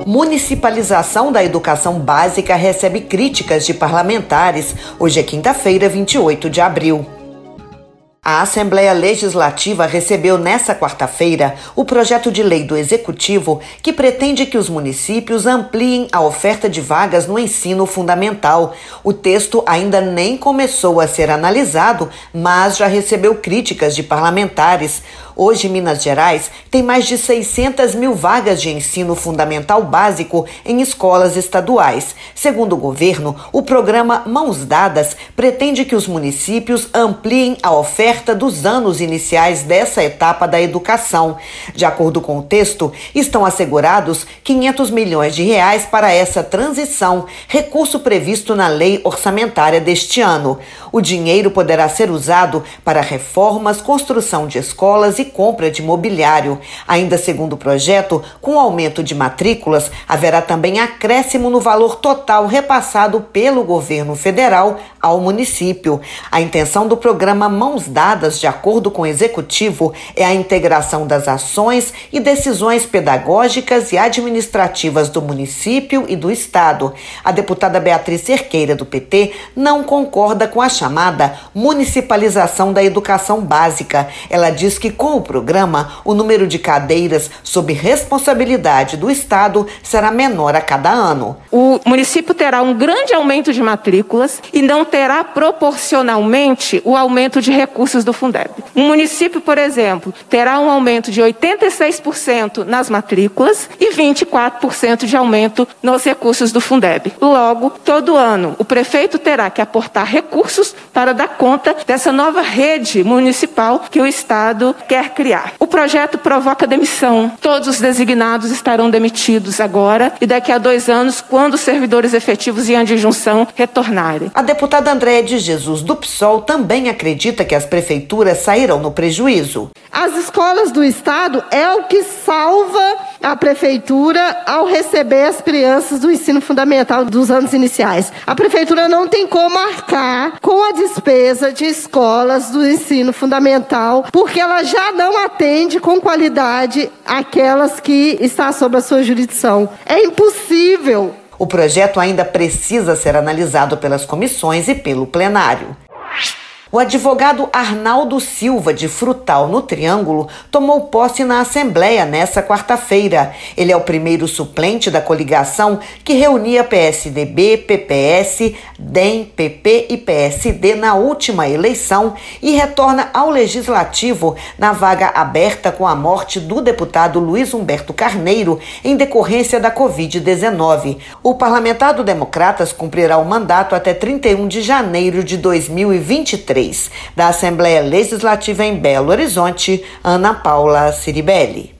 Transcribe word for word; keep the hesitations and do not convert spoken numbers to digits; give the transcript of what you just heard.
Municipalização da educação básica recebe críticas de parlamentares. Hoje é quinta-feira, vinte e oito de abril. A Assembleia Legislativa recebeu nesta quarta-feira o projeto de lei do Executivo que pretende que os municípios ampliem a oferta de vagas no ensino fundamental. O texto ainda nem começou a ser analisado, mas já recebeu críticas de parlamentares. Hoje, Minas Gerais tem mais de seiscentas mil vagas de ensino fundamental básico em escolas estaduais. Segundo o governo, o programa Mãos Dadas pretende que os municípios ampliem a oferta dos anos iniciais dessa etapa da educação. De acordo com o texto, estão assegurados quinhentos milhões de reais para essa transição, recurso previsto na lei orçamentária deste ano. O dinheiro poderá ser usado para reformas, construção de escolas e compra de mobiliário. Ainda segundo o projeto, com o aumento de matrículas, haverá também acréscimo no valor total repassado pelo governo federal ao município. A intenção do programa Mãos Dadas, de acordo com o Executivo, é a integração das ações e decisões pedagógicas e administrativas do município e do Estado. A deputada Beatriz Cerqueira, do P T, não concorda com a chamada municipalização da educação básica. Ela diz que com o programa, o número de cadeiras sob responsabilidade do Estado será menor a cada ano. O município terá um grande aumento de matrículas e não terá proporcionalmente o aumento de recursos do Fundeb. Um município, por exemplo, terá um aumento de oitenta e seis por cento nas matrículas e vinte e quatro por cento de aumento nos recursos do Fundeb. Logo, todo ano, o prefeito terá que aportar recursos para dar conta dessa nova rede municipal que o Estado quer criar. O projeto provoca demissão. Todos os designados estarão demitidos agora e daqui a dois anos, quando os servidores efetivos em adjunção retornarem. A deputada Andréia de Jesus, do P SOL, também acredita que as prefeituras sairão no prejuízo. As escolas do Estado é o que salva a prefeitura ao receber as crianças do ensino fundamental dos anos iniciais. A prefeitura não tem como arcar com a despesa de escolas do ensino fundamental, porque ela já não atende com qualidade aquelas que estão sob a sua jurisdição. É impossível. O projeto ainda precisa ser analisado pelas comissões e pelo plenário. O advogado Arnaldo Silva, de Frutal, no Triângulo, tomou posse na Assembleia nesta quarta-feira. Ele é o primeiro suplente da coligação que reunia P S D B, P P S, D E M, P P e P S D na última eleição e retorna ao Legislativo na vaga aberta com a morte do deputado Luiz Humberto Carneiro em decorrência da covid dezenove. O parlamentar do Democratas cumprirá o mandato até trinta e um de janeiro de dois mil e vinte e três. Da Assembleia Legislativa em Belo Horizonte, Ana Paula Ciribelli.